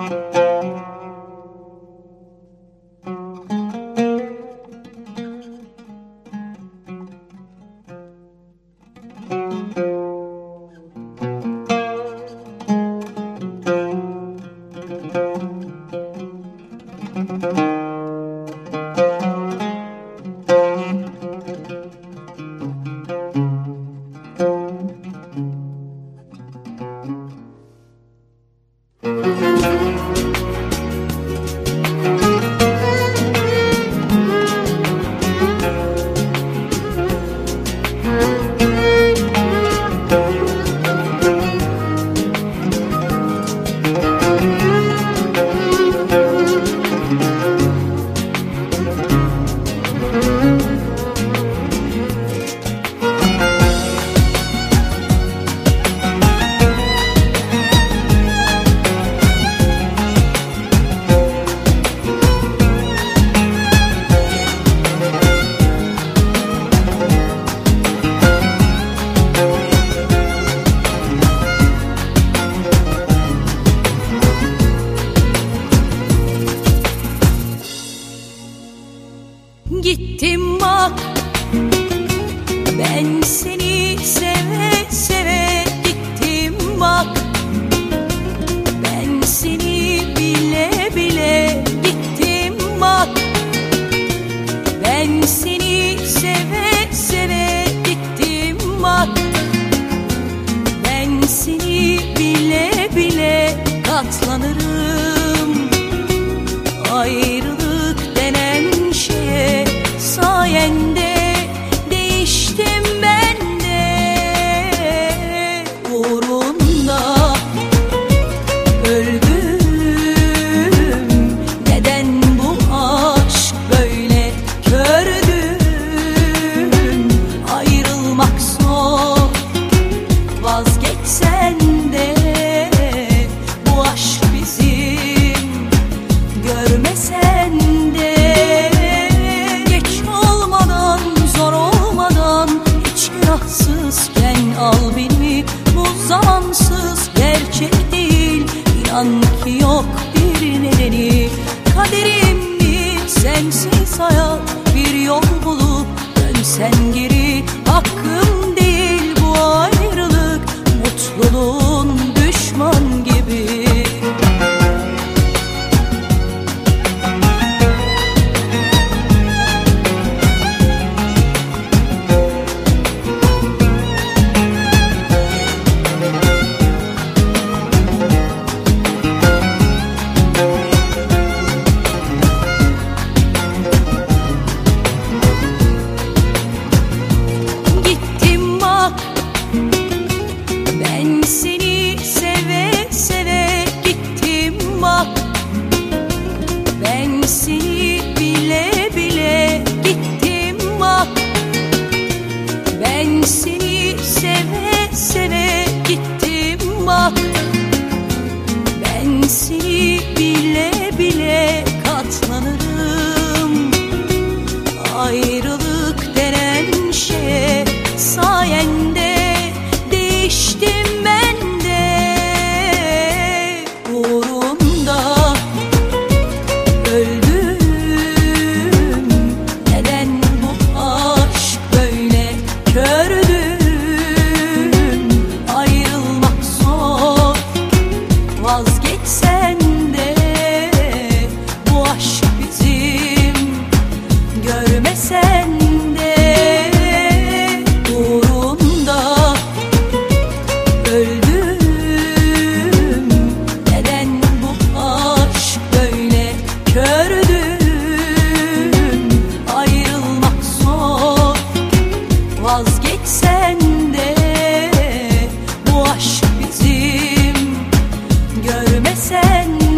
Gittim bak, ben seni seve seve gittim bak, ben seni bile bile gittim bak, ben seni seve seve gittim bak, ben seni bile bile katlanırım. Ayrılık denen şeye sayende değiştim ben de, uğrunda öldüm. Neden bu aşk böyle kördün? Ayrılmak zor, vazgeçsen de bu aşk bizim, görmesen de. Günahsızken al beni, bu zamansız gerçek değil. İnan ki yok bir nedeni, kaderim mi sensiz hayat, bir yol bulup dönsen geri. Hakkım değil bu ayrılık, mutluluğun düşman gibi. Ben seni seve seve gittim bak, ben seni bile bile gittim bak, ben seni seve seve gittim bak, ben seni bile bile katlanırım. Ayrılık denen şeye sayende değiştim ben de, uğrunda öldüm. Neden bu aşk böyle kördün? Ayrılmak zor, vazgeçsen de bu aşk bizim, görmesen de. Uğrunda öldüm. Neden bu aşk böyle kördün? Ayrılmak zor, vazgeçsen de bu aşk bizim, görmesen